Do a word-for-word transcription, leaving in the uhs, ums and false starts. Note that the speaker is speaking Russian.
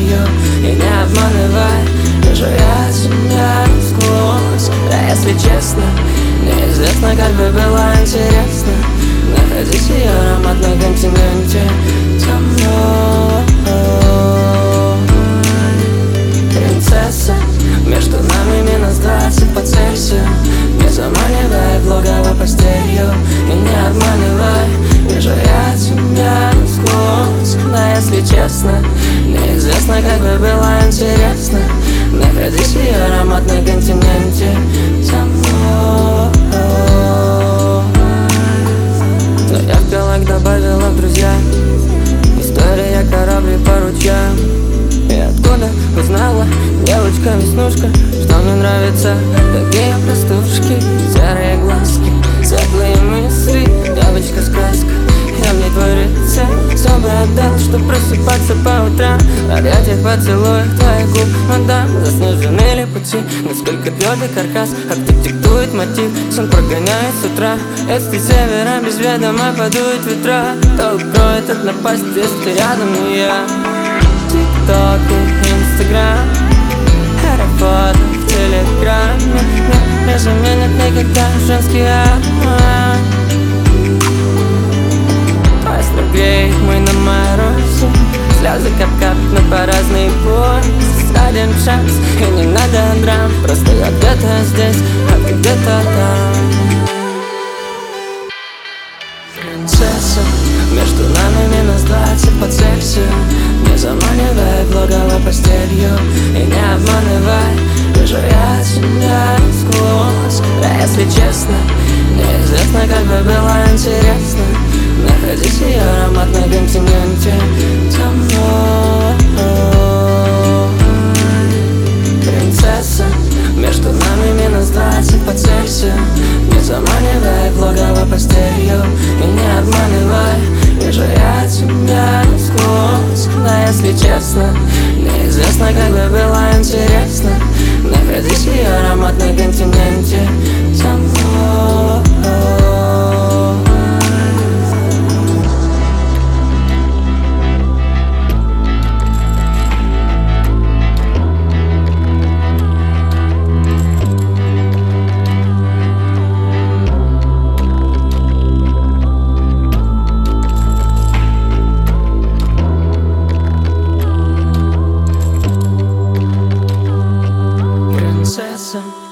постелью. И не обманывай, вижу я тебя насквозь. Да если честно, неизвестно, как бы было интересно находить ее аромат на континенте темно. Принцесса, между нами минус двадцать по Цельсию. Не заманивай в логово постелью. И не обманывай, вижу я тебя насквозь. Да если честно, неизвестно, как бы было интересно находить ее аромат на континенте темно. Но я в пилок добавила в друзья история корабли по ручьям. И откуда узнала девочка-веснушка, что мне нравятся такие простушки, серые глазки, светлые мысли, девочка-сказка. Я в ней твой рыцарь, все бы отдал, чтоб просыпаться по утрам в объятиях, поцелуях твоих губ, мадам. Заснеженные ли пути, насколько твердый каркас, а кто диктует мотив, сон прогоняет с утра. Если севера без ведома подует ветра, то укроет от напасти, если рядом не я. Тик-ток и Инстаграм, аэрофото в Телеграме. Не заменят никогда женский аромат. Твой страх греет мой на морозе, слезы кап-кап, но по разные пояс. Один шанс, и не надо драм, просто я где-то здесь, а ты где-то там. Принцесса, между нами минус двадцать по Цельсию. Не заманивай в логово постелью. И не обманывай, вижу я тебя насквозь. Да если честно, неизвестно, как бы было интересно находить ее аромат на континенте темно. Принцесса, между нами минус двадцать по Цельсию. Не заманивай в логово постелью. И не обманывай, вижу я тебя насквозь. Да если честно, неизвестно, как бы было интересно находить ее аромат на континенте темно. Принцесса.